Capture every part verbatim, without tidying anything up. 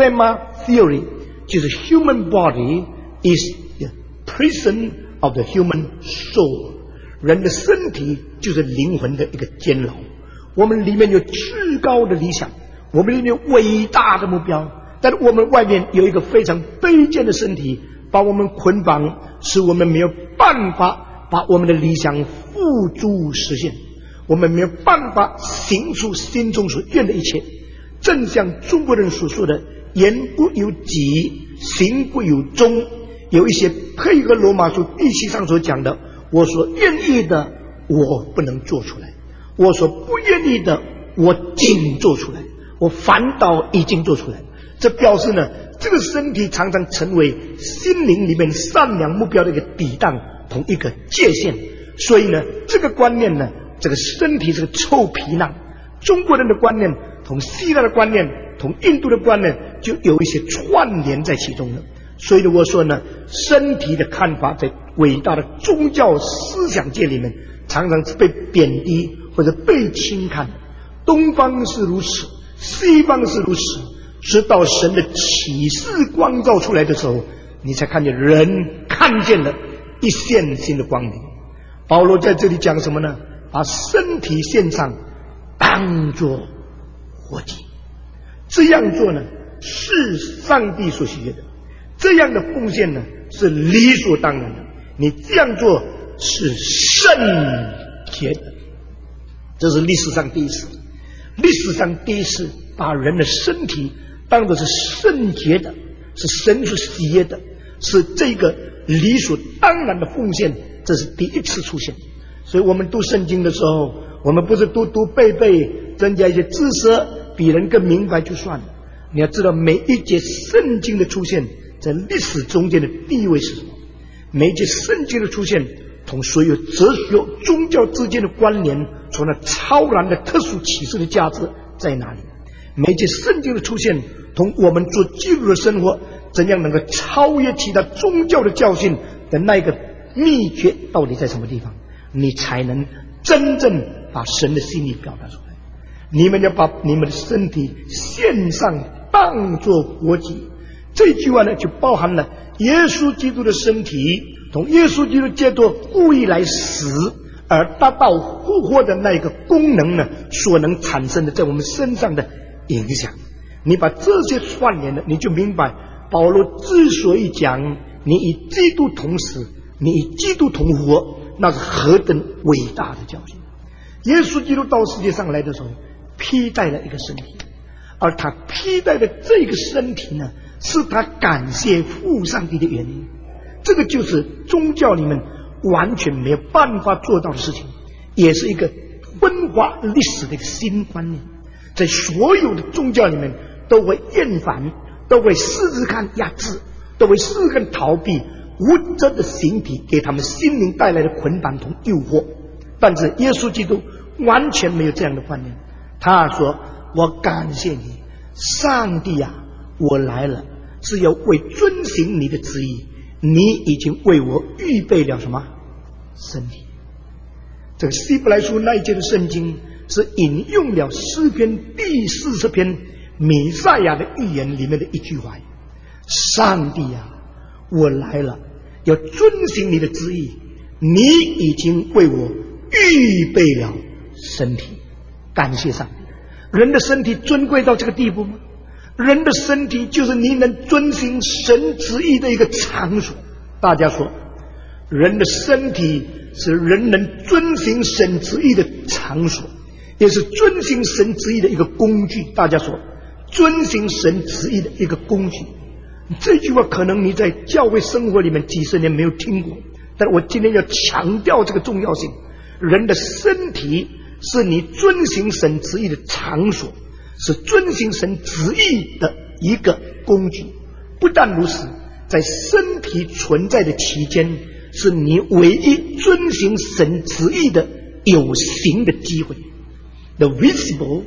Axioma theory 就是 human body is the prison of the human soul， 人的身体就是灵魂的一个监牢。我们里面有至高的理想，我们里面有伟大的目标，但是我们外面有一个非常卑贱的身体，把我们捆绑，使我们没有办法把我们的理想付诸实现，我们没有办法行出心中所愿的一切。正像中国人所说的言不由己，行不由衷，有一些配合罗马书第七章所讲的，我所愿意的我不能做出来，我所不愿意的我仅做出来，我反倒已经做出来。这表示呢，这个身体常常成为心灵里面善良目标的一个抵挡同一个界限。所以呢，这个观念呢，这个身体是个臭皮囊，中国人的观念同希腊的观念同印度的观念就有一些串联在其中了。所以我说呢，身体的看法在伟大的宗教思想界里面常常是被贬低或者被轻看。东方是如此，西方是如此，直到神的启示光照出来的时候，你才看见人看见了一线新的光明。保罗在这里讲什么呢？把身体献上当作活祭，这样做呢是上帝所喜悦的，这样的奉献呢是理所当然的，你这样做是圣洁的。这是历史上第一次，历史上第一次把人的身体当作是圣洁的，是神所喜悦的，是这个理所当然的奉献，这是第一次出现。所以我们读圣经的时候，我们不是读读背背，增加一些知识，比人更明白就算了。你要知道每一节圣经的出现在历史中间的地位是什么，每一节圣经的出现同所有哲学宗教之间的关联，从那超然的特殊启示的价值在哪里，每一节圣经的出现同我们做基督的生活怎样能够超越其他宗教的教训的那一个秘诀到底在什么地方，你才能真正把神的心意表达出来。你们要把你们的身体献上当作活祭，这句话呢就包含了耶稣基督的身体同耶稣基督借着故意来死而达到复活的那一个功能呢所能产生的在我们身上的影响。你把这些串联了，你就明白保罗之所以讲你与基督同死，你与基督同活，那是何等伟大的教训。耶稣基督到世界上来的时候披戴了一个身体，而他披戴的这个身体呢是他感谢父上帝的原因。这个就是宗教里面完全没有办法做到的事情，也是一个分化历史的一个新观念。在所有的宗教里面都会厌烦，都会试试看压制，都会试试看逃避物质的形体给他们心灵带来的捆绑同诱惑。但是耶稣基督完全没有这样的观念，他说我感谢你上帝啊，我来了是要为遵行你的旨意，你已经为我预备了什么身体。这个希伯来书那一节的圣经是引用了诗篇第四十篇弥赛亚的预言里面的一句话，上帝啊，我来了要遵行你的旨意，你已经为我预备了身体。感谢上帝。人的身体尊贵到这个地步吗？人的身体就是你能遵行神旨意的一个场所。大家说人的身体是人能遵行神旨意的场所，也是遵行神旨意的一个工具。大家说遵行神旨意的一个工具，这句话可能你在教会生活里面几十年没有听过，但我今天要强调这个重要性。人的身体是你遵行神旨意的场所，是遵行神旨意的一个工具。不但如此，在身体存在的期间，是你唯一遵行神旨意的有形的机会。 The visible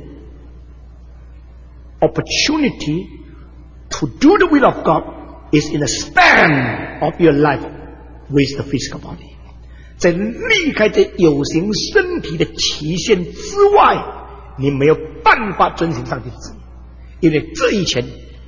opportunity to do the will of God is in the span of your life with the physical body。 在离开这有形身体的期限之外，你没有办法遵行上帝的旨意，因为这一前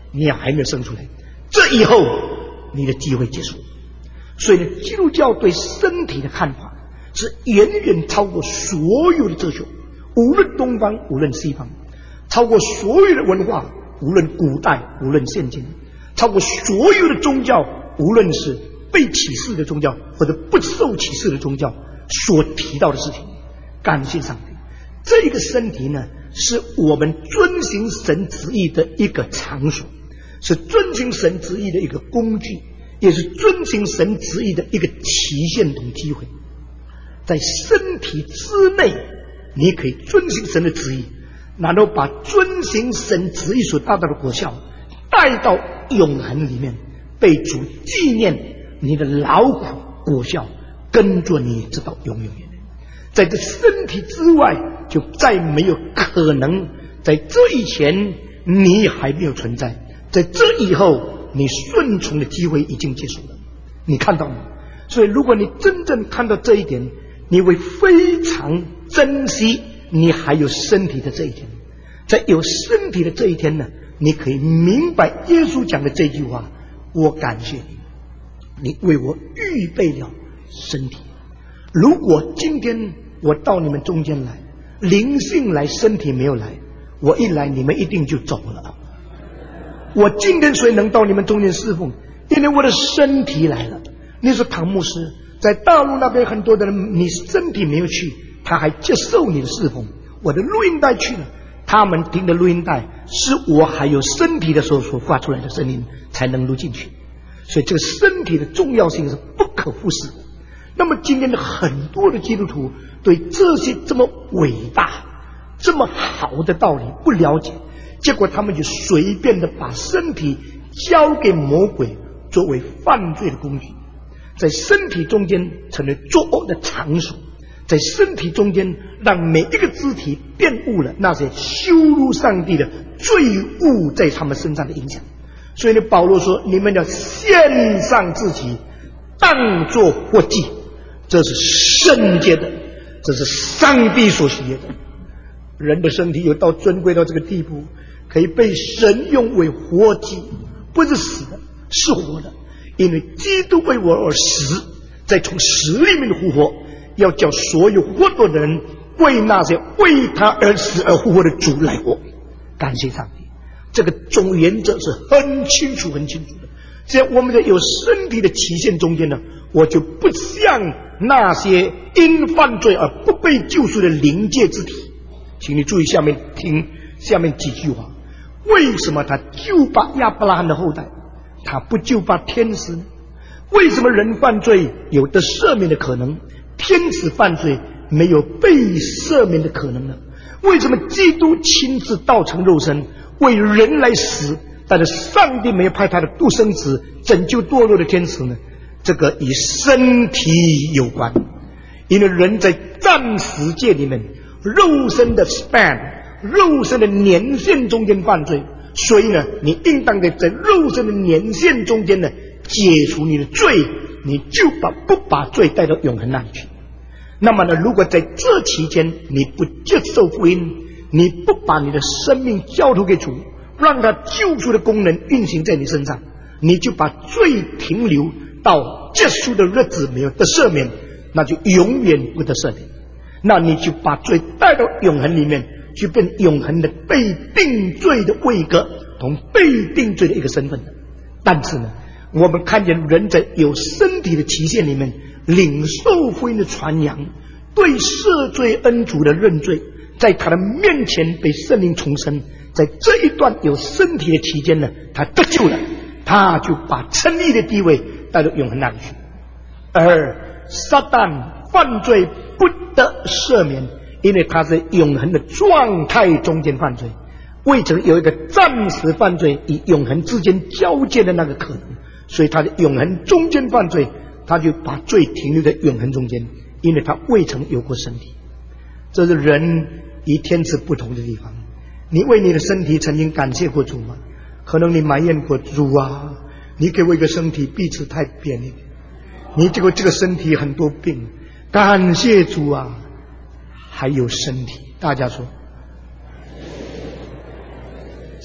你还没有生出来，这以后你的机会结束。所以呢，基督教对身体的看法是远远超过所有的哲学，无论东方无论西方，超过所有的文化，无论古代无论现今，超过所有的宗教，无论是被启示的宗教或者不受启示的宗教所提到的事情。感谢上帝，这个身体呢，是我们遵行神旨意的一个场所，是遵行神旨意的一个工具，也是遵行神旨意的一个期限同机会。在身体之内你可以遵行神的旨意，然后把遵行神旨意所达到的果效带到永恒里面，被主纪念你的劳苦果效跟着你直到永永远远。在这身体之外就再没有可能，在这以前你还没有存在，在这以后你顺从的机会已经结束了。你看到吗？所以如果你真正看到这一点，你会非常珍惜你还有身体的这一天。在有身体的这一天呢，你可以明白耶稣讲的这句话，我感谢你，你为我预备了身体。如果今天我到你们中间来，灵性来，身体没有来，我一来你们一定就走了。我今天谁能到你们中间侍奉，因为我的身体来了。你说唐牧师在大陆那边很多的人，你身体没有去，他还接受你的侍奉。我的录音带去了，他们听的录音带是我还有身体的时候所发出来的声音才能录进去，所以这个身体的重要性是不可忽视的。那么今天的很多的基督徒对这些这么伟大这么好的道理不了解，结果他们就随便的把身体交给魔鬼作为犯罪的工具，在身体中间成为作恶的场所，在身体中间让每一个肢体玷污了那些羞辱上帝的罪恶在他们身上的影响。所以呢，保罗说你们要献上自己当作活祭，这是圣洁的，这是上帝所喜悦的。人的身体有到尊贵到这个地步，可以被神用为活祭，不是死的，是活的。因为基督为我而死，再从死里面复活，要叫所有活着的人为那些为他而死而复活的主来活。感谢上帝，这个总原则是很清楚很清楚的。在我们在有身体的期限中间呢，我就不像那些因犯罪而不被救赎的灵界之体。请你注意下面听下面几句话，为什么他救拔亚伯拉罕的后代，他不救拔天使呢？为什么人犯罪有得赦免的可能，天使犯罪没有被赦免的可能呢？为什么基督亲自道成肉身为人来死，但是上帝没有派他的独生子拯救堕落的天使呢？这个与身体有关，因为人在暂时界里面肉身的 span 肉身的年限中间犯罪，所以呢你应当在在肉身的年限中间呢解除你的罪，你就把不把罪带到永恒那里去。那么呢，如果在这期间你不接受福音，你不把你的生命交托给主，让他救赎的功能运行在你身上，你就把罪停留到结束的日子没有得赦免，那就永远不得赦免。那你就把罪带到永恒里面，就变永恒的被定罪的位格同被定罪的一个身份。但是呢，我们看见人在有身体的期限里面领受福音的传扬，对赦罪恩主的认罪，在他的面前被圣灵重生，在这一段有身体的期间呢，他得救了，他就把称义的地位带到永恒那里去。而撒旦犯罪不得赦免，因为他在永恒的状态中间犯罪，未曾有一个暂时犯罪与永恒之间交界的那个可能，所以他的永恒中间犯罪，他就把罪停留在永恒中间，因为他未曾有过身体。这是人与天使不同的地方。你为你的身体曾经感谢过主吗？可能你埋怨过主啊，你给我一个身体，彼此太便宜，你这个这个身体很多病，感谢主啊，还有身体。大家说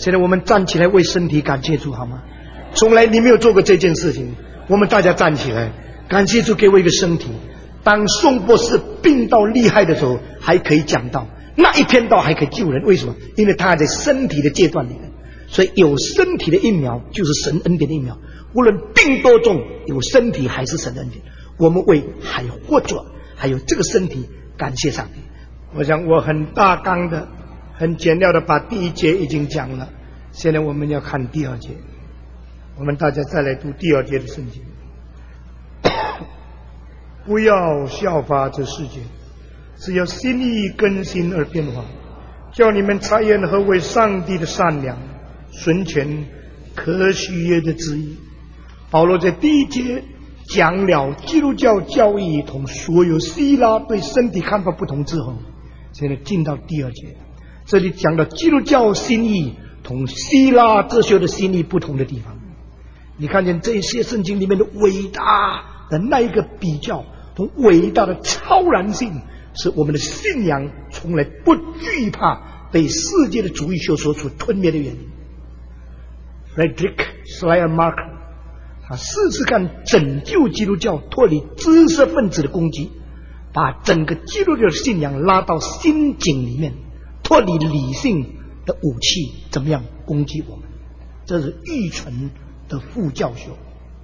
现在我们站起来为身体感谢主好吗？从来你没有做过这件事情，我们大家站起来，感谢主给我一个身体。当宋博士病到厉害的时候，还可以讲道，那一篇道还可以救人。为什么？因为他还在身体的阶段里面。所以有身体的疫苗就是神恩典的疫苗，无论病多重，有身体还是神恩典。我们为还活着，还有这个身体感谢上帝。我想我很大纲的很简要的把第一节已经讲了，现在我们要看第二节。我们大家再来读第二节的圣经。不要效法这世界，只要心意更新而变化，叫你们察验何为上帝的善良、纯全、可喜悦的旨意。保罗在第一节讲了基督教教义同所有希腊对身体看法不同之后，现在进到第二节，这里讲到基督教心意同希腊哲学的心意不同的地方。你看见这些圣经里面的伟大的那一个比较同伟大的超然性，是我们的信仰从来不惧怕被世界的主义学说所吞灭的原因。 Frederick Schleiermacher 他试试看拯救基督教脱离知识分子的攻击，把整个基督教的信仰拉到心境里面，脱离理性的武器怎么样攻击我们，这是愚蠢的副教授。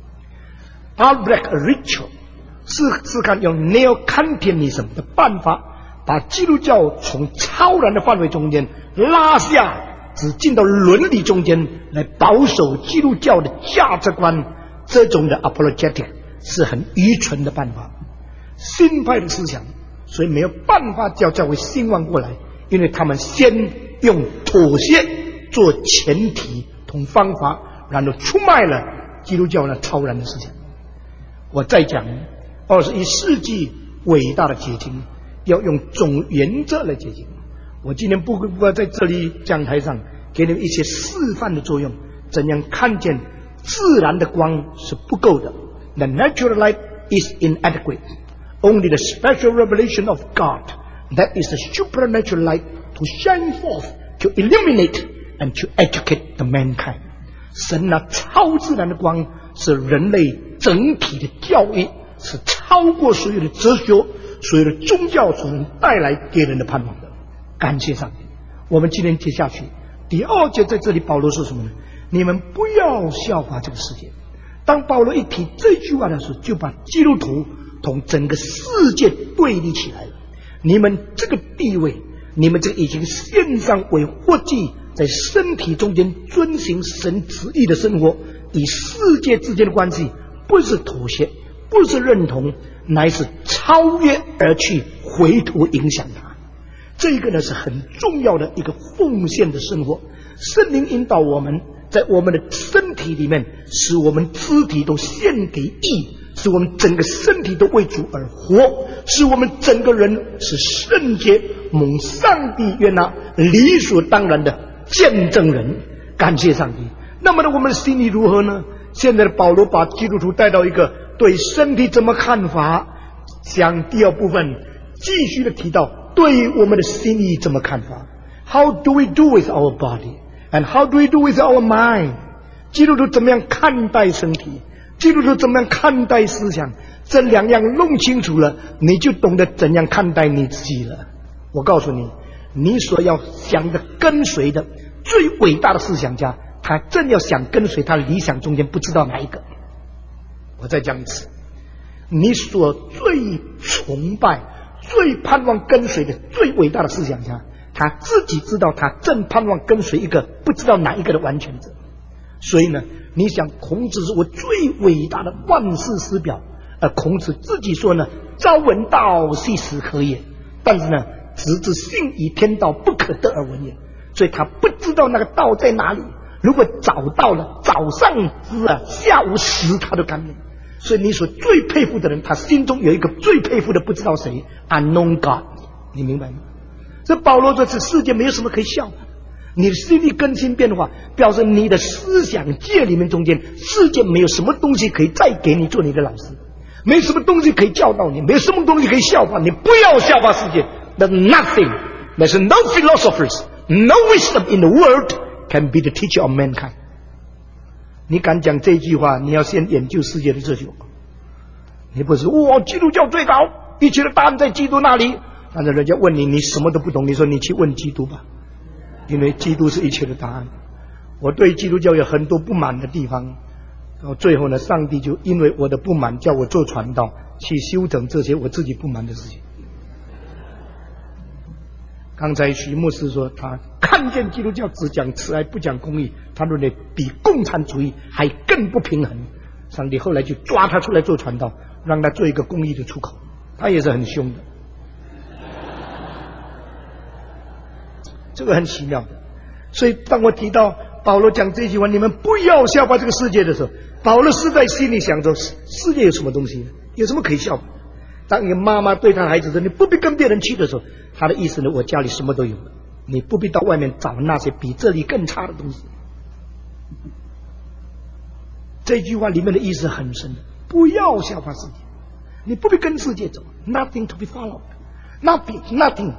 Albrecht Ritschl 试试看用 Neo-Kantianism 的办法，把基督教从超然的范围中间拉下，只进到伦理中间来保守基督教的价值观。这种的 apologetic 是很愚蠢的办法，新派的思想所以没有办法叫教会兴旺过来，因为他们先用妥协做前提同方法，然后出卖了基督教的超然的思想。我再讲二十一世纪伟大的结晶要用总原则来结晶。我今天不不在这里讲台上给你们一些示范的作用，怎样看见自然的光是不够的。 The natural light is inadequate. Only the special revelation of God, that is the supernatural light, to shine forth, to illuminate and to educate the mankind. 神那超自然的光是人类整体的教育，是超过所有的哲学、所有的宗教所能带来给人的盼望的。感谢上帝。我们今天接下去第二节，在这里保罗说什么呢？你们不要效法这个世界。当保罗一提这句话的时候，就把基督徒同整个世界对立起来了。你们这个地位，你们这个已经献上为活祭，在身体中间遵行神旨意的生活，与世界之间的关系不是妥协，不是认同，乃是超越而去回头影响它。这个呢是很重要的一个奉献的生活。圣灵引导我们在我们的身体里面，使我们肢体都献给义，使我们整个身体都为主而活，使我们整个人是圣洁，蒙上帝悦纳，理所当然的见证人。感谢上帝。那么呢，我们的心里如何呢？现在的保罗把基督徒带到一个对身体怎么看法，讲第二部分继续的提到对我们的心意怎么看法。 How do we do with our body and how do we do with our mind？ 基督徒怎么样看待身体，基督徒怎么样看待思想，这两样弄清楚了，你就懂得怎样看待你自己了。我告诉你，你所要想的跟随的最伟大的思想家，他正要想跟随他理想中间不知道哪一个。我再讲一次，你所最崇拜、最盼望跟随的最伟大的思想家，他自己知道他正盼望跟随一个不知道哪一个的完全者。所以呢，你想孔子是我最伟大的万世师表，而孔子自己说呢，朝闻道，夕死可也。但是呢，直至信以天道不可得而闻也。所以他不知道那个道在哪里。如果找到了，早上知啊，下午死他都甘愿。所以你所最佩服的人，他心中有一个最佩服的不知道谁 ，unknown God， 你明白吗？这保罗说，这世界没有什么可以效的。你的心理更新变化，表示你的思想界里面中间，世界没有什么东西可以再给你做你的老师，没有什么东西可以教导你，没有什么东西可以效法你。不要效法世界。There's nothing, there's no philosophers, no wisdom in the world can be the teacher of mankind。你敢讲这句话，你要先研究世界的哲学。你不是哇，基督教最高，一切的答案在基督那里。但是人家问你，你什么都不懂，你说你去问基督吧，因为基督是一切的答案。我对基督教有很多不满的地方，到最后呢，上帝就因为我的不满，叫我做传道，去修整这些我自己不满的事情。刚才徐牧师说，他看见基督教只讲慈爱不讲公义，他认为比共产主义还更不平衡。上帝后来就抓他出来做传道，让他做一个公义的出口，他也是很凶的。这个很奇妙的。所以当我提到保罗讲这句话，你们不要效法这个世界的时候，保罗是在心里想着世界有什么东西呢？有什么可以效法？当一个妈妈对她的孩子说你不必跟别人去的时候，她的意思呢，我家里什么都有了，你不必到外面找那些比这里更差的东西。这句话里面的意思很深的，不要效法世界，你不必跟世界走 ，nothing to be followed， nothing nothing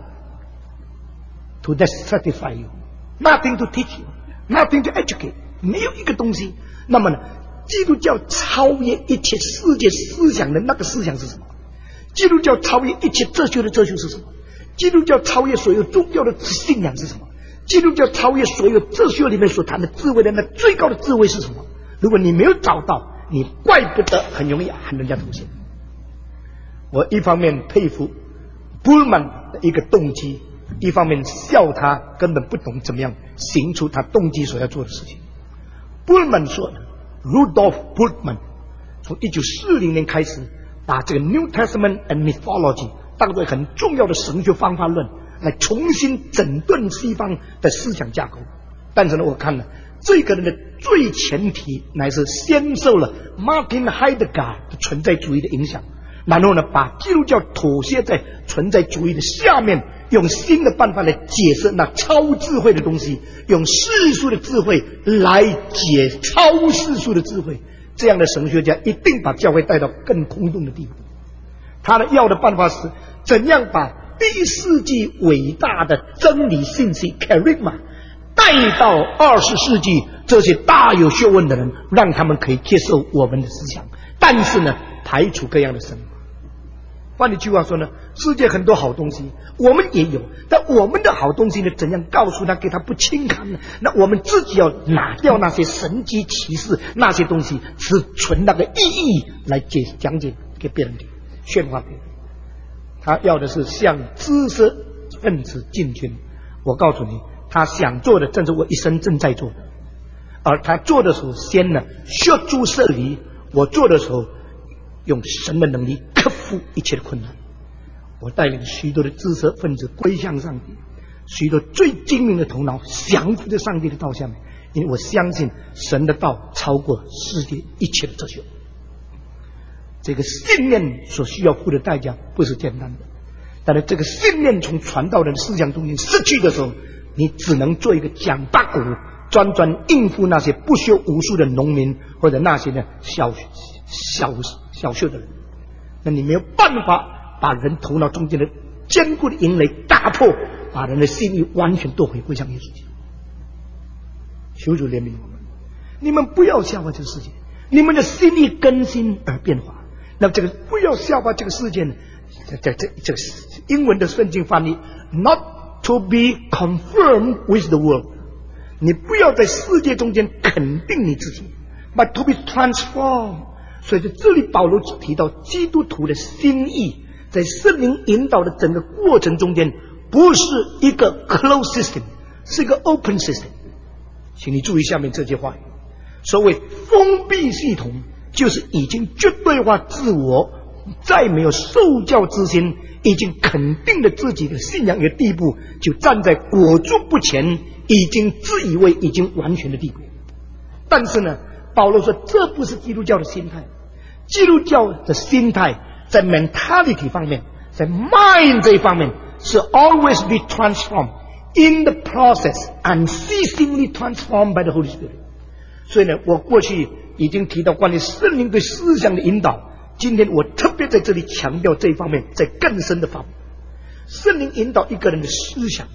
to satisfy you， nothing to teach you， nothing to educate， 没有一个东西。那么呢，基督教超越一切世界思想的那个思想是什么？基督教超越一切哲学的哲学是什么？基督教超越所有宗教的信仰是什么？基督教超越所有哲学里面所谈的智慧的那最高的智慧是什么？如果你没有找到，你怪不得很容易喊人家头衔。我一方面佩服布尔曼的一个动机，一方面笑他根本不懂怎么样行出他动机所要做的事情。布尔曼说的 Rudolf Bultmann 从一九四零年开始把这个 New Testament and Mythology 当作很重要的神学方法论来重新整顿西方的思想架构。但是呢，我看了这个人的最前提乃是先受了 Martin Heidegger 的存在主义的影响，然后呢，把基督教妥协在存在主义的下面，用新的办法来解释那超智慧的东西，用世俗的智慧来解超世俗的智慧。这样的神学家一定把教会带到更空洞的地步。他的要的办法是怎样把第一世纪伟大的真理信息 charisma 带到二十世纪这些大有学问的人，让他们可以接受我们的思想，但是呢，排除各样的神。换一句话说呢，世界很多好东西我们也有，但我们的好东西呢，怎样告诉他给他不轻看呢？那我们自己要拿掉那些神迹奇事，那些东西只存那个意义来解讲解给别人听，宣化别人。他要的是向知识分子进军。我告诉你，他想做的正是我一生正在做的。而他做的时候，先呢削诸舍离，我做的时候用神的能力克服一切的困难。我带领许多的知识分子归向上帝，许多最精明的头脑降服在上帝的道下面，因为我相信神的道超过世界一切的哲学。这个信念所需要付的代价不是简单的，但是这个信念从传道人的思想中心失去的时候，你只能做一个讲八股，专专应付那些不学无术的农民，或者那些呢小小小学的人。那你没有办法把人头脑中间的坚固的营垒打破，把人的心意完全夺回归向耶稣基督。求主怜悯我们，你们不要效法这个世界，你们的心意更新而变化。那这个不要效法这个世界呢，这这这个英文的圣经翻译 not to be conformed with the world， 你不要在世界中间肯定你自己， but to be transformed。 所以在这里保罗提到基督徒的心意，在圣灵引导的整个过程中间，不是一个 closed system， 是一个 open system。 请你注意下面这句话，所谓封闭系统，就是已经绝对化自我，再没有受教之心，已经肯定了自己的信仰的地步，就站在裹足不前，已经自以为已经完全的地步。但是呢，保罗说这不是基督教的心态。基督教的心态在 mentality 方面，在 mind 这一方面是 always be transformed in the process unceasingly transformed by the Holy Spirit。 所以呢，我过去已经提到关于圣灵对思想的引导，今天我特别在这里强调这一方面在更深的方面。圣灵引导一个人的思想，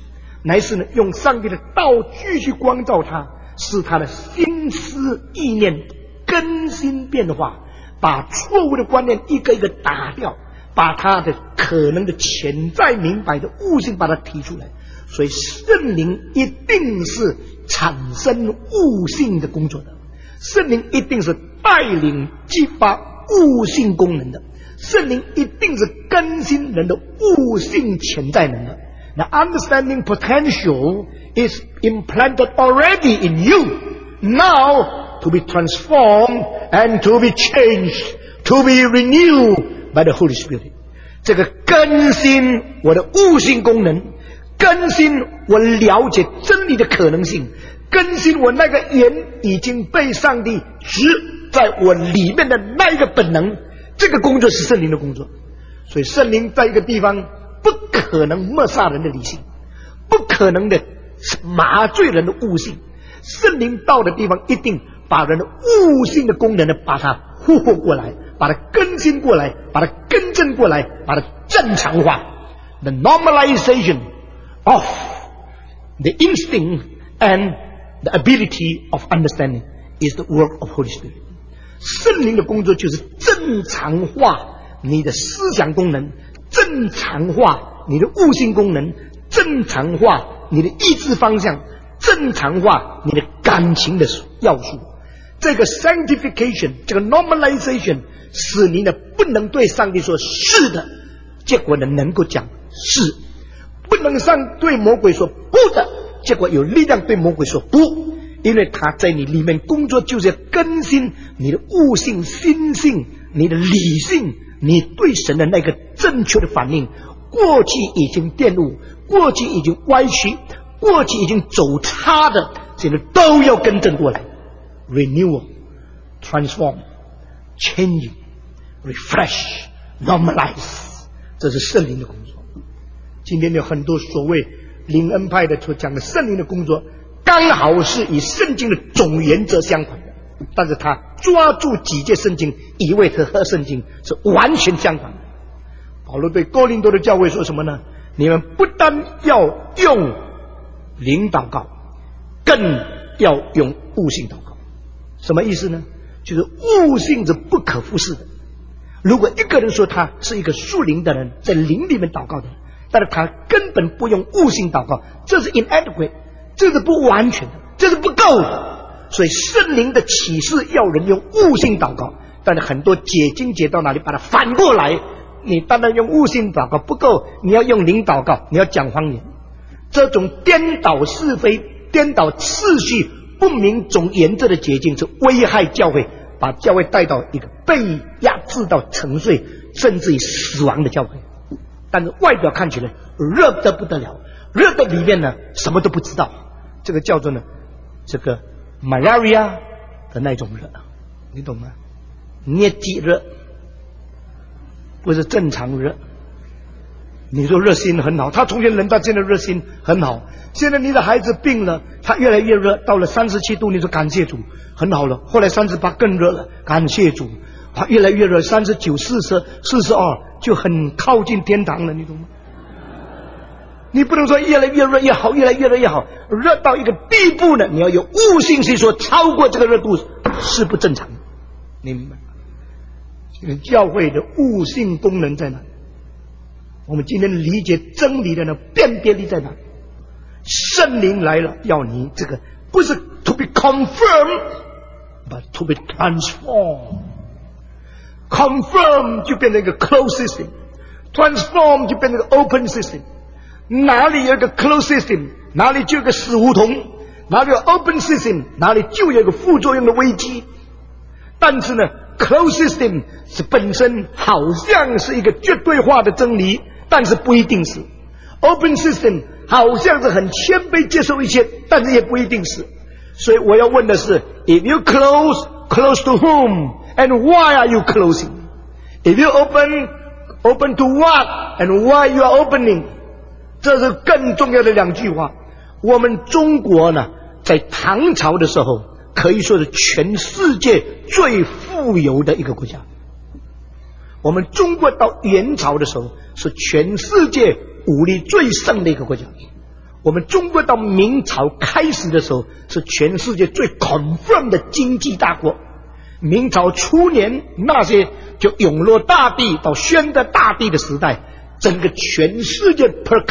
乃是呢用上帝的道继续光照他，使他的心思意念更新变化，把错误的观念一个一个打掉，把他的可能的潜在明白的悟性把它提出来。所以圣灵一定是产生悟性的工作的，圣灵一定是带领激发悟性功能的，圣灵一定是更新人的悟性潜在能的。The understanding potential is implanted already in you, now to be transformed and to be changed, to be renewed by the Holy Spirit. 这个更新我的悟性功能，更新我了解真理的可能性，更新我那个眼已经被上帝植在我里面的那一个本能，这个工作是圣灵的工作。所以圣灵在一个地方不可能抹杀人的理性，不可能的麻醉人的悟性。圣灵到的地方一定把人的悟性的功能呢把它呼唤过来，把它更新过来，把它更正过来，把它正常化。 The normalization of the instinct and the ability of understanding is the work of Holy Spirit. 圣灵的工作就是正常化你的思想功能，正常化你的悟性功能，正常化你的意志方向，正常化你的感情的要素。这个 sanctification， 这个 normalization 使你呢不能对上帝说是的，结果呢能够讲是，不能上对魔鬼说不的，结果有力量对魔鬼说不，因为他在你里面工作就是要更新你的悟性、心性、你的理性，你对神的那个正确的反应。过去已经玷污，过去已经歪曲，过去已经走差的，现在都要更正过来。 Renewal, transform, changing, refresh, normalize， 这是圣灵的工作。今天有很多所谓灵恩派的所讲的圣灵的工作，刚好是与圣经的总原则相反的，但是他抓住几节圣经，以为他和圣经是完全相反的。保罗对哥林多的教会说什么呢？你们不但要用灵祷告，更要用悟性祷告。什么意思呢？就是悟性是不可忽视的。如果一个人说他是一个属灵的人，在灵里面祷告的人，但是他根本不用悟性祷告，这是 inadequate， 这是不完全的，这是不够的。所以圣灵的启示要人用悟性祷告，但是很多解经解到哪里把它反过来，你单单用悟性祷告不够，你要用灵祷告，你要讲方言。这种颠倒是非、颠倒次序、不明总原则的捷径是危害教会，把教会带到一个被压制到沉睡甚至于死亡的教会。但是外表看起来热得不得了，热的里面呢什么都不知道，这个叫做呢这个 malaria 的那种热，你懂吗？捏肌热不是正常热。你说热心很好，他从前人到现在热心很好。现在你的孩子病了，他越来越热，到了三十七度，你说感谢主，很好了。后来三十八更热了，感谢主。他越来越热，三十九、四十、四十二就很靠近天堂了，你懂吗？你不能说越来越热越好，越来越热越好，热到一个地步呢，你要有悟性去说超过这个热度是不正常的，你明白吗？这个教会的悟性功能在哪里？我们今天理解真理的呢，辨别力在哪里？圣灵来了，要你这个不是 to be confirmed but to be transformed。 confirm 就变成一个 closed system， transform 就变成一个 open system。 哪里有一个 closed system， 哪里就有一个死胡同，哪里有 open system， 哪里就有一个副作用的危机。但是呢 closed system 是本身好像是一个绝对化的真理，但是不一定是。 open system 好像是很谦卑接受一切，但是也不一定是。所以我要问的是 if you close, close to whom and why are you closing? If you open, open to what and why you are opening? 这是更重要的两句话。我们中国呢，在唐朝的时候可以说是全世界最富有的一个国家。我们中国到元朝的时候是全世界武力最盛的一个国家。 我们中国到明朝开始的时候，是全世界最 confirm 的经济大国。明朝初年那些就永乐大帝到宣德大帝的时代，整个全世界 per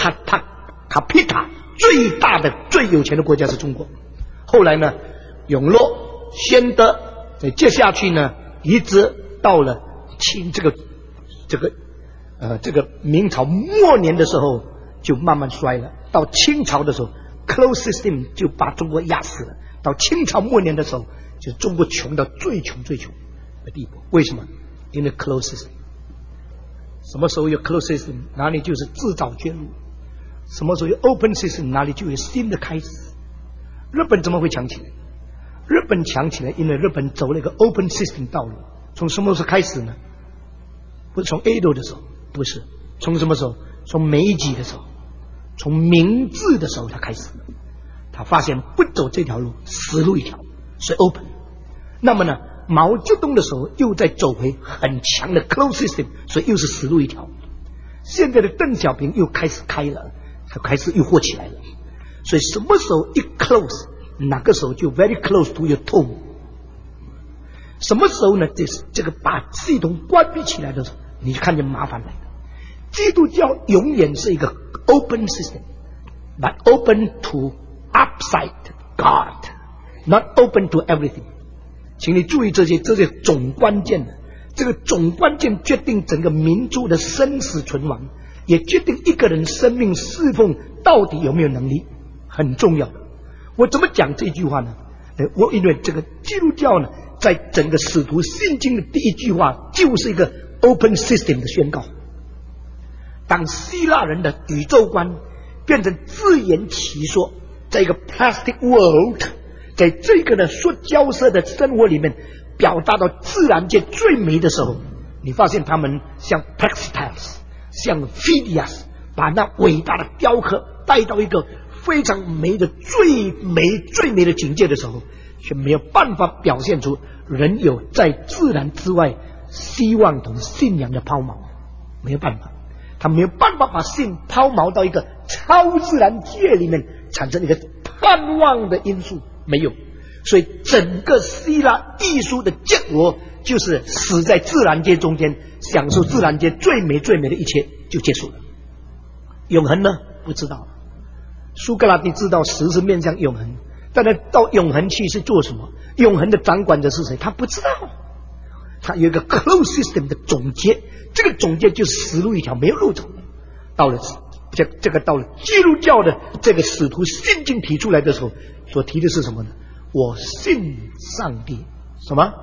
capita 最大的最有钱的国家是中国。后来呢，永乐、宣德，再接下去呢，一直到了清这个这个呃这个明朝末年的时候，就慢慢衰了。到清朝的时候 ，close system 就把中国压死了。到清朝末年的时候，就是中国穷到最穷最穷的地步。为什么？因为 close system。什么时候有 close system， 哪里就是自找绝路；什么时候有 open system， 哪里就有新的开始。日本怎么会强起来？日本强起来，因为日本走了一个 open system 道路。从什么时候开始呢？不是从 Edo 的时候，不是从什么时候？从美吉的时候，从明治的时候才开始。他发现不走这条路，死路一条，所以 open。那么呢，毛泽东的时候又在走回很强的 close system， 所以又是死路一条。现在的邓小平又开始开了，他开始又火起来了。所以什么时候一 close， 哪个时候就 very close to your toe。什么时候呢？这是这个把系统关闭起来的时候，你就看见麻烦来了。基督教永远是一个 open system，but open to upside God， not open to everything。请你注意这些，这些总关键的，这个总关键决定整个民族的生死存亡，也决定一个人生命侍奉到底有没有能力，很重要的。我怎么讲这句话呢？我因为这个基督教呢，在整个使徒信经的第一句话就是一个 open system 的宣告。当希腊人的宇宙观变成自圆其说，在一个 plastic world， 在这个的塑胶色的生活里面表达到自然界最美的时候，你发现他们像 Praxiteles， 像 Phidias， 把那伟大的雕刻带到一个非常美的最美最美的境界的时候，却没有办法表现出人有在自然之外希望同信仰的抛锚，没有办法。他没有办法把性抛锚到一个超自然界里面，产生一个盼望的因素，没有。所以整个希腊艺术的结果就是死在自然界中间，享受自然界最美最美的一切，就结束了。永恒呢？不知道。苏格拉底知道实是面向永恒，但是到永恒去是做什么？永恒的掌管者是谁？他不知道。他有一个 close system 的总结，这个总结就是死路一条，没有路走。到了这这个到了基督教的这个使徒信经提出来的时候，所提的是什么呢？我信上帝，什么？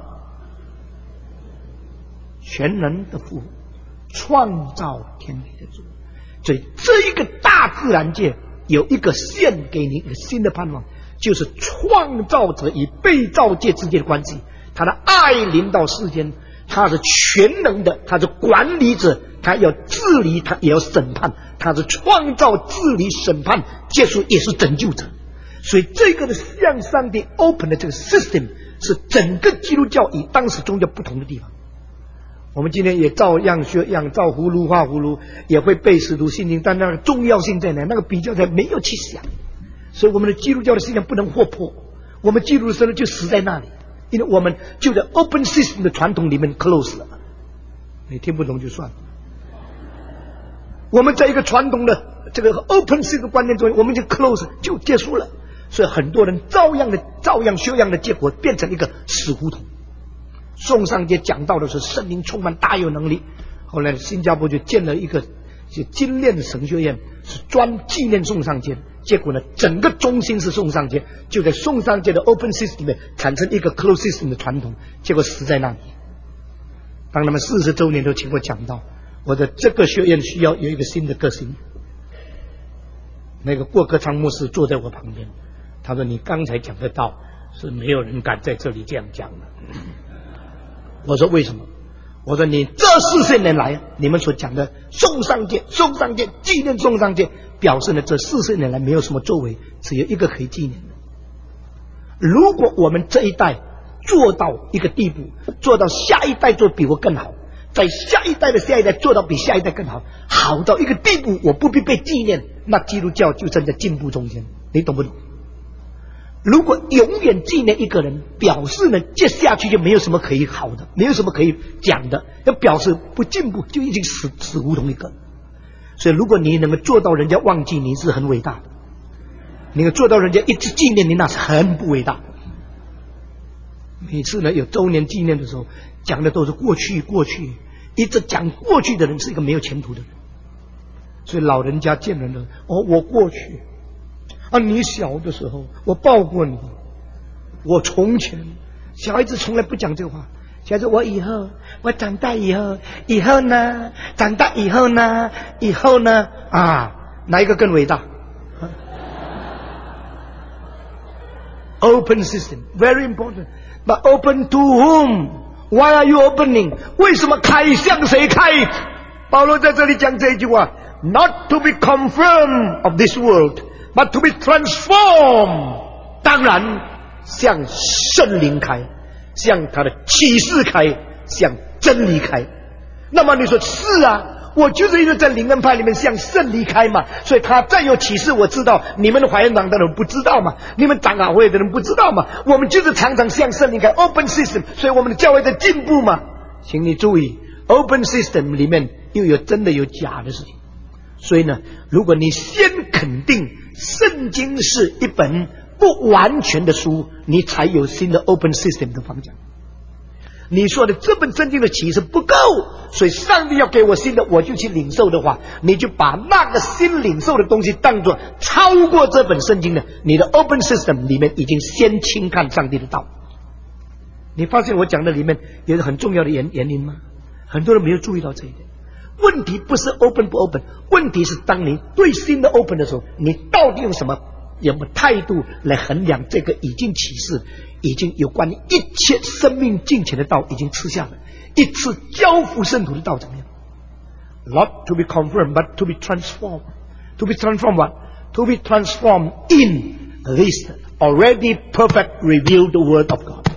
全能的父，创造天地的主。所以这一个大自然界有一个献给你一个新的盼望，就是创造者与被造界之间的关系。他的爱临到世间，他是全能的，他是管理者，他要治理，他也要审判，他是创造、治理、审判，结束也是拯救者。所以这个的向上帝 open 的这个 system 是整个基督教与当时宗教不同的地方。我们今天也照样学样照葫芦画葫芦，也会背使徒信经，但那个重要性在哪？那个比较在没有去想。所以我们的基督教的信仰不能活泼，我们基督徒就死在那里。因为我们就在 open system 的传统里面 close 了，你听不懂就算了。我们在一个传统的这个 open system 的观念中，我们就 close 就结束了。所以很多人照样的照样修养的结果变成一个死胡同。宋尚节讲到的是圣灵充满大有能力，后来新加坡就建了一个精炼的神学院，是专纪念宋尚节。结果呢，整个中心是宋尚节，就在宋尚节的 open system 里面产生一个 close system 的传统，结果死在那里。当他们四十周年都请我讲到，我的这个学院需要有一个新的个性。那个郭克昌牧师坐在我旁边，他说：“你刚才讲的道是没有人敢在这里这样讲的。”我说：“为什么？”我说：“你这四十年来，你们所讲的宋尚节、宋尚节纪念宋尚节。”表示呢，这四十年来没有什么作为，只有一个可以纪念的。如果我们这一代做到一个地步，做到下一代做比我更好，在在下一代的下一代做到比下一代更好，好到一个地步，我不必被纪念，那基督教就正在进步中间，你懂不懂？如果永远纪念一个人，表示呢，接下去就没有什么可以好的，没有什么可以讲的，要表示不进步，就已经死死胡同一个。所以，如果你能够做到人家忘记你，是很伟大的；你能做到人家一直纪念你，那是很不伟大的。每次呢有周年纪念的时候，讲的都是过去，过去，一直讲过去的人是一个没有前途的人。所以老人家见人了，哦，我过去。啊，你小的时候我抱过你，我从前，小孩子从来不讲这话。小孩子，我以后，我长大以后，以后呢，长大以后呢，以后呢，啊，哪一个更伟大？Open system, very important. But open to whom? Why are you opening? 为什么开？向谁开？保罗在这里讲这一句话 ：Not to be confirmed of this world.But to be transformed， 当然向圣灵开，向他的启示开，向真理开。那么你说是啊，我就是因为在灵恩派里面向圣灵开嘛，所以他再有启示我知道，你们怀恩堂的人不知道嘛，你们长老会的人不知道嘛，我们就是常常向圣灵开 open system， 所以我们的教会在进步嘛。请你注意 open system 里面又有真的有假的事情，所以呢，如果你先肯定圣经是一本不完全的书，你才有新的 open system 的方向。你说的这本圣经的启示不够，所以上帝要给我新的，我就去领受的话，你就把那个新领受的东西当作超过这本圣经的，你的 open system 里面已经先轻看上帝的道。你发现我讲的里面有一个很重要的原原因吗？很多人没有注意到这一点。问题不是 open 不 open， 问题是当你对新的 open 的时候，你到底用什么有没有态度来衡量这个已经启示，已经有关于一切生命进前的道已经吃下了，一次交付圣徒的道怎么样？ Not to be confirmed, but to be transformed. To be transformed what? To be transformed in this already perfect revealed word of God.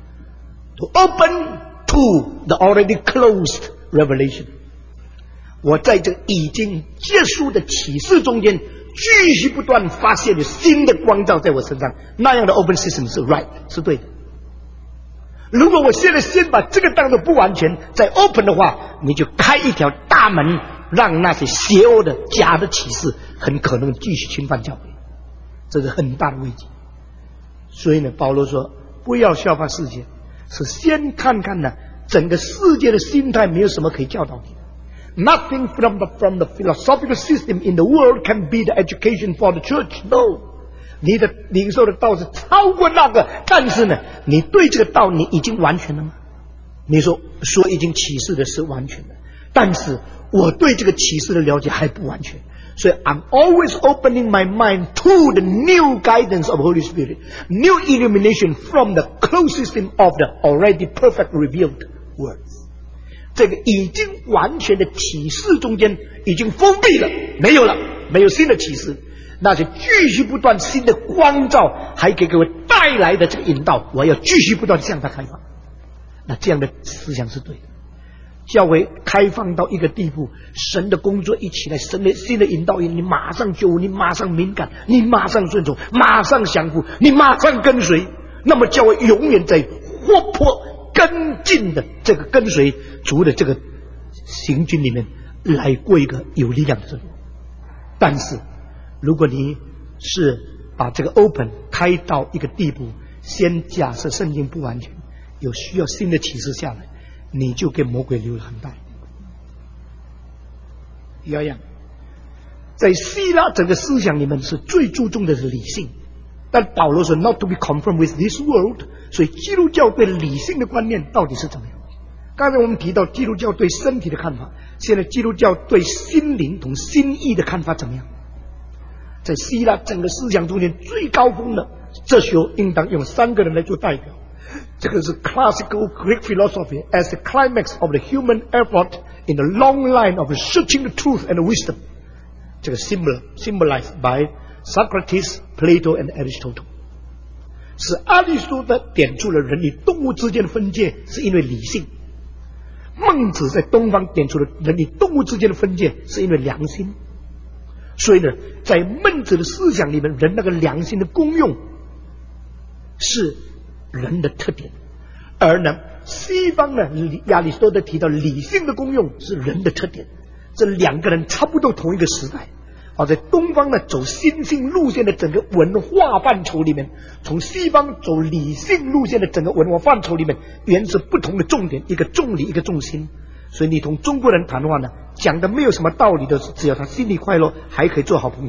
To open to the already closed revelation.我在这已经结束的启示中间，继续不断发现有新的光照在我身上，那样的 open system 是 right， 是对的。如果我现在先把这个当作不完全，再 open 的话，你就开一条大门，让那些邪恶的假的启示很可能继续侵犯教会，这是很大的危机。所以呢，保罗说不要效法世界，是先看看呢整个世界的心态没有什么可以教导你的。Nothing from the, from the philosophical system in the world can be the education for the church. No. 你的领受的道是超过那个，但是呢，你对这个道你已经完全了吗？你说说已经启示的是完全的，但是我对这个启示的了解还不完全，所以 I'm always opening my mind to the new guidance of Holy Spirit, new illumination from the closed system of the already perfect revealed words.这个已经完全的启示中间已经封闭了，没有了，没有新的启示，那就继续不断新的光照，还给各位带来的这个引导，我要继续不断向它开放。那这样的思想是对的。教会开放到一个地步，神的工作一起来，神的新的引导，你马上就你马上敏感，你马上顺从，马上降服，你马上跟随，那么教会永远在活泼跟进的这个跟随主的这个行军里面来过一个有力量的生活。但是如果你是把这个 open 开到一个地步，先假设圣经不完全，有需要新的启示下来，你就给魔鬼留了很大。一样，在希腊整个思想里面是最注重的是理性，但保罗说 not to be conformed with this world， 所以基督教对理性的观念到底是怎么样？刚才我们提到基督教对身体的看法，现在基督教对心灵同心意的看法怎么样？在希腊整个思想中间最高峰的哲学应当用三个人来做代表，这个是 classical Greek philosophy as the climax of the human effort in the long line of searching the truth and the wisdom， 这个 symbol symbolized by Socrates, Plato and Aristotle， 是阿里苏德点出了人与动物之间的分界是因为理性。 孟子在东方点出了人与动物之间的分界，是因为良心。所以呢，在孟子的思想里面，人那个良心的功用是人的特点，而呢，西方呢，亚里士多德提到理性的功用是人的特点。这两个人差不多同一个时代。而在东方呢，走心性路线的整个文化范畴里面，从西方走理性路线的整个文化范畴里面，原是不同的重点，一个重理，一个重心。所以你同中国人谈话呢，讲的没有什么道理的，只要他心里快乐，还可以做好朋友。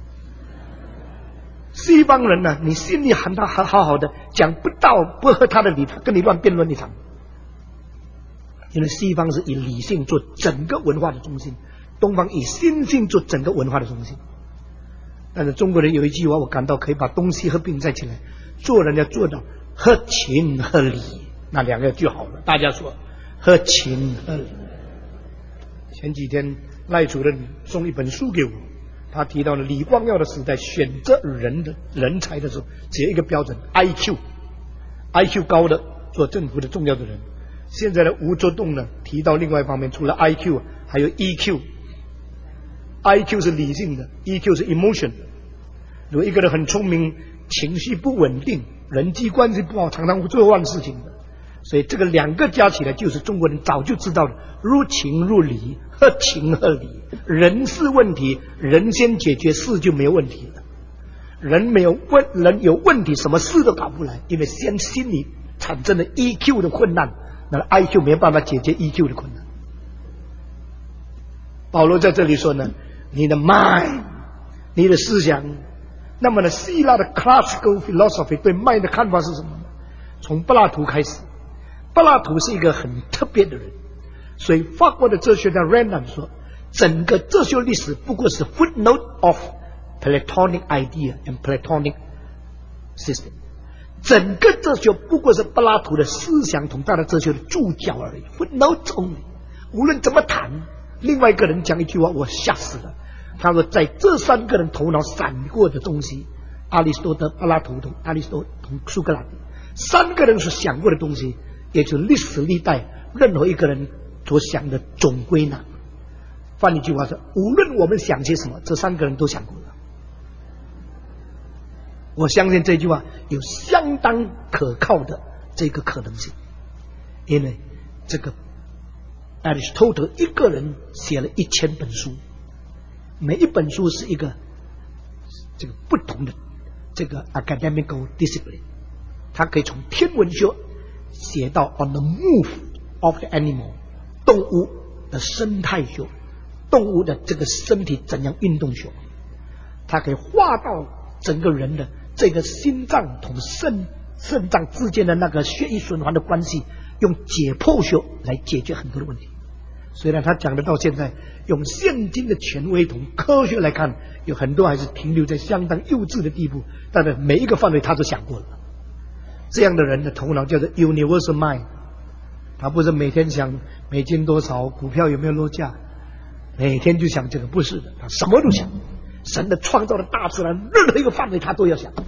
西方人呢，你心里喊他好好好的，讲不到不合他的理，他跟你乱辩论一场。因为西方是以理性做整个文化的中心，东方以心性做整个文化的中心。但是中国人有一句话，我感到可以把东西合并在起来，做人要做到合情合理，那两个就好了。大家说合情合理。前几天赖主任送一本书给我，他提到了李光耀的时代选择人的人才的时候，只有一个标准 I Q， I Q 高的做政府的重要的人。现在的吴作栋呢提到另外一方面，除了 I Q 还有 E Q。I Q 是理性的， E Q 是 emotion 的。如果一个人很聪明，情绪不稳定，人际关系不好，常常会做乱事情的。所以这个两个加起来，就是中国人早就知道的，入情入理，合情合理。人事问题，人先解决，事就没有问题了。人没有问，人有问题，什么事都搞不来，因为先心里产生了 E Q 的困难，那 I Q 没有办法解决 E Q 的困难。保罗在这里说呢，你的 mind， 你的思想。那么呢，希腊的 classical philosophy 对 mind 的看法是什么呢？从柏拉图开始。柏拉图是一个很特别的人，所以法国的哲学家 Renan 说，整个哲学历史不过是 footnote of Platonic idea and Platonic system， 整个哲学不过是柏拉图的思想同他的哲学的注脚而已， footnote only。 无论怎么谈，另外一个人讲一句话，我吓死了。他说，在这三个人头脑闪过的东西，阿里士多德、柏拉图同阿里士多同苏格拉底，三个人所想过的东西，也就是历史历代任何一个人所想的总归纳。换一句话说，无论我们想些什么，这三个人都想过了。我相信这句话有相当可靠的这个可能性，因为这个亚里士多德一个人写了一千本书，每一本书是一个这个不同的这个 academical discipline， 他可以从天文学写到 on the move of the animal， 动物的生态学，动物的这个身体怎样运动学，他可以画到整个人的这个心脏同肾肾脏之间的那个血液循环的关系，用解剖学来解决很多的问题。虽然他讲的到现在，用现今的权威同科学来看，有很多还是停留在相当幼稚的地步，但是每一个范围他都想过了。这样的人的头脑叫做 universal mind， 他不是每天想美金多少，股票有没有落价，每天就想这个，不是的，他什么都想。神的创造的大自然任何一个范围他都要想。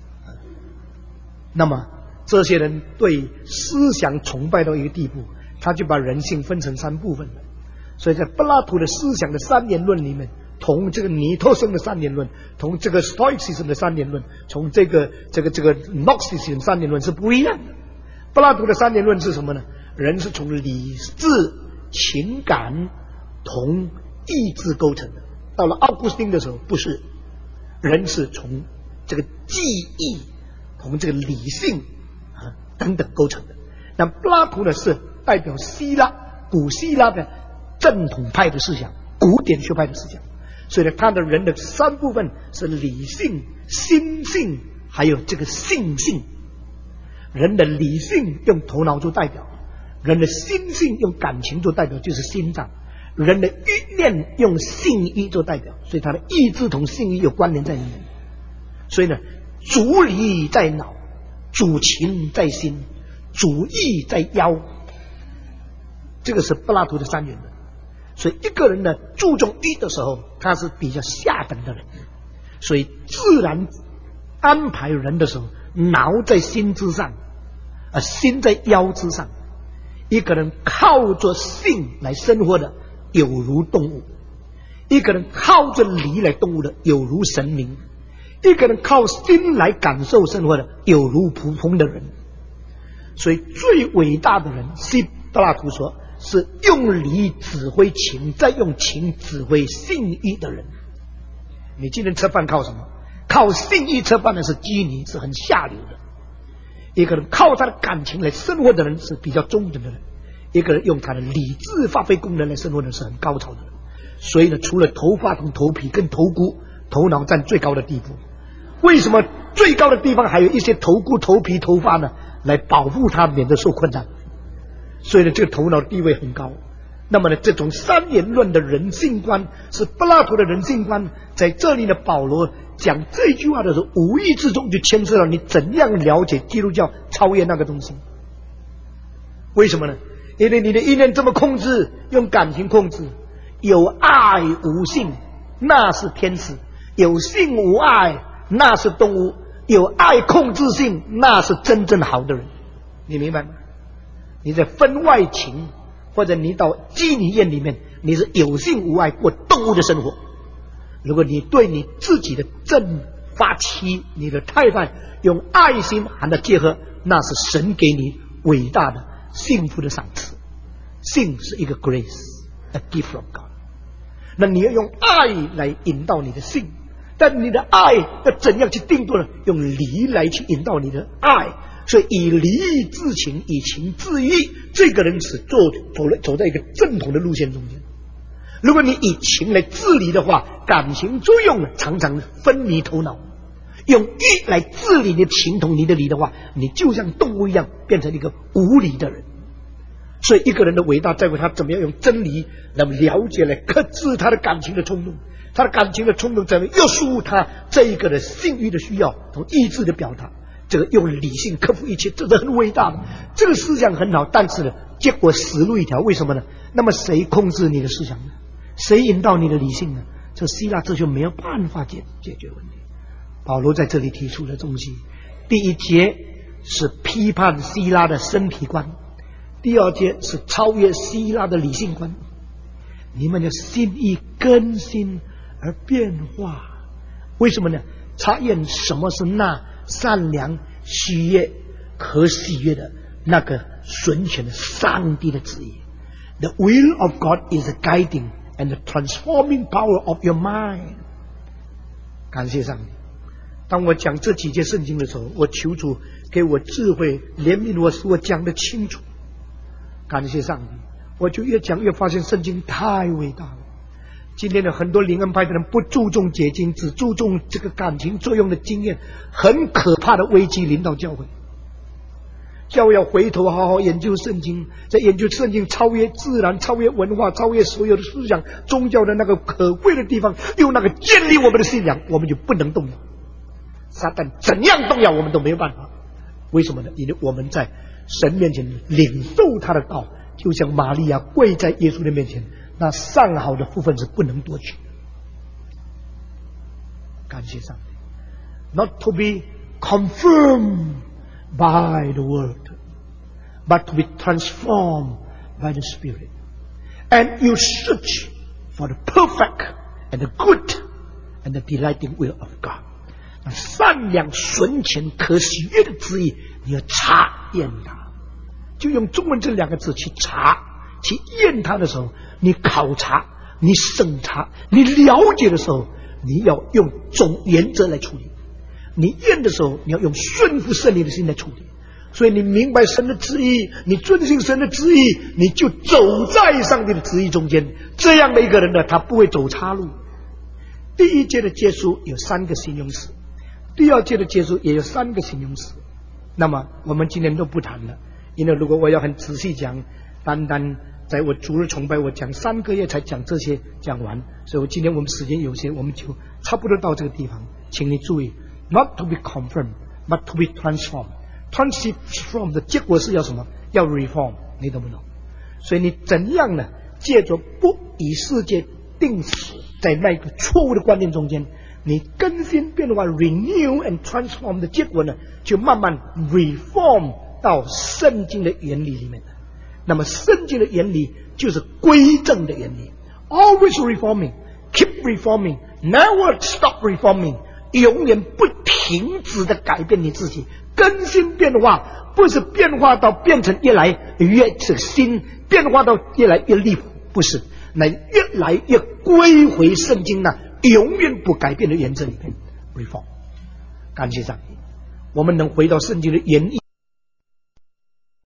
那么这些人对思想崇拜到一个地步，他就把人性分成三部分了。所以在柏拉图的思想的三元论里面，同这个尼托生的三元论，同这个 Stoicism 的三元论，从这个这个这个 Gnosticism 三元论是不一样的。柏拉图的三元论是什么呢？人是从理智、情感同意志构成的。到了奥古斯丁的时候，不是，人是从这个记忆同这个理性啊等等构成的。那柏拉图呢，是代表希腊古希腊的正统派的思想，古典学派的思想。所以呢，他的人的三部分是理性、心性还有这个性性。人的理性用头脑做代表，人的心性用感情做代表，就是心脏。人的欲念用性欲做代表，所以他的意志同性欲有关联在里面。所以呢，主理在脑，主情在心，主意在腰。这个是柏拉图的三元论。所以一个人呢注重意的时候，他是比较下等的人。所以自然安排人的时候，脑在心之上，而心在腰之上。 一个人靠着性来生活的，有如动物；一个人靠着理来动物的，有如神明；一个人靠心来感受生活的，有如普通的人。所以最伟大的人，希柏拉图说，是用理指挥情，再用情指挥性欲的人。你今天吃饭靠什么？靠性欲吃饭的是基尼，是很下流的。一个人靠他的感情来生活的人是比较中等的人，一个人用他的理智发挥功能来生活的人是很高潮的人。所以呢，除了头发同头皮跟头骨，头脑占最高的地步。为什么最高的地方还有一些头骨、头皮、头发呢？来保护他，免得受困难。所以呢，这个头脑的地位很高。那么呢，这种三元论的人性观是柏拉图的人性观。在这里呢，保罗讲这句话的时候，无意之中就牵涉到你怎样了解基督教超越那个东西。为什么呢？因为你的意念这么控制，用感情控制，有爱无性，那是天使；有性无爱，那是动物；有爱控制性，那是真正好的人。你明白吗？你在分外情，或者你到基尼院里面，你是有性无爱过动物的生活。如果你对你自己的正发妻，你的太太用爱心和它结合，那是神给你伟大的幸福的赏赐。性是一个 grace, a gift from God。 那你要用爱来引导你的性，但你的爱要怎样去定夺呢？用理来去引导你的爱。所以以理治情，以情治义，这个人是走走走在一个正统的路线中间。如果你以情来治理的话，感情作用呢常常分离头脑。用义来治理你的情同你的理的话，你就像动物一样，变成一个无理的人。所以一个人的伟大在于他怎么样用真理来了解，来克制他的感情的冲动。他的感情的冲动怎么约束他这一个的性欲的需要同意志的表达。这个用理性克服一切，这是很伟大的。这个思想很好，但是呢，结果死路一条。为什么呢？那么谁控制你的思想呢？谁引导你的理性呢？这希腊哲学没有办法解解决问题。保罗在这里提出的东西，第一节是批判希腊的身体观，第二节是超越希腊的理性观。你们的心意更新而变化，为什么呢？查验什么是那善良、喜悦、可喜悦的那个纯全的上帝的旨意。The will of God is the guiding and the transforming power of your mind。 感谢上帝。当我讲这几节圣经的时候，我求主给我智慧，怜悯我，使我讲得清楚。感谢上帝，我就越讲越发现圣经太伟大了。今天的很多灵恩派的人不注重解经，只注重这个感情作用的经验，很可怕的危机临到教会。教会要回头好好研究圣经，在研究圣经超越自然、超越文化、超越所有的思想宗教的那个可贵的地方，用那个建立我们的信仰，我们就不能动摇。撒旦怎样动摇我们都没有办法。为什么呢？因为我们在神面前领受他的道，就像玛利亚跪在耶稣的面前，那上好的部分是不能夺取。感谢上帝。 Not to be confirmed by the word, but to be transformed by the Spirit. And you search for the perfect and the good and the delighting will of God. 善良、纯全、可喜悦的旨意，你要查验它。就用中文这两个字去查、去验它的时候，你考察、你审查、你了解的时候，你要用总原则来处理。你验的时候，你要用顺服圣灵的心来处理。所以你明白神的旨意，你遵行神的旨意，你就走在上帝的旨意中间。这样的一个人呢，他不会走岔路。第一节的结束有三个形容词，第二节的结束也有三个形容词。那么我们今天都不谈了，因为如果我要很仔细讲，单单在我主日崇拜我讲三个月才讲这些讲完，所以我今天我们时间有限，我们就差不多到这个地方。请你注意 ，not to be confirmed, but to be transformed. Transform 的结果是要什么？要 reform， 你懂不懂？所以你怎样呢？借着不以世界定死，在那个错误的观念中间，你更新变化 renew and transform 的结果呢，就慢慢 reform 到圣经的原理里面。 那么圣经的原理就是归正的原理 ，always reforming, keep reforming, never stop reforming， 永远不停止的改变你自己，更新变化，不是变化到变成越来越是新，变化到越来越离谱，不是，那越来越归回圣经那永远不改变的原则里面 reform。感谢上帝，我们能回到圣经的原意。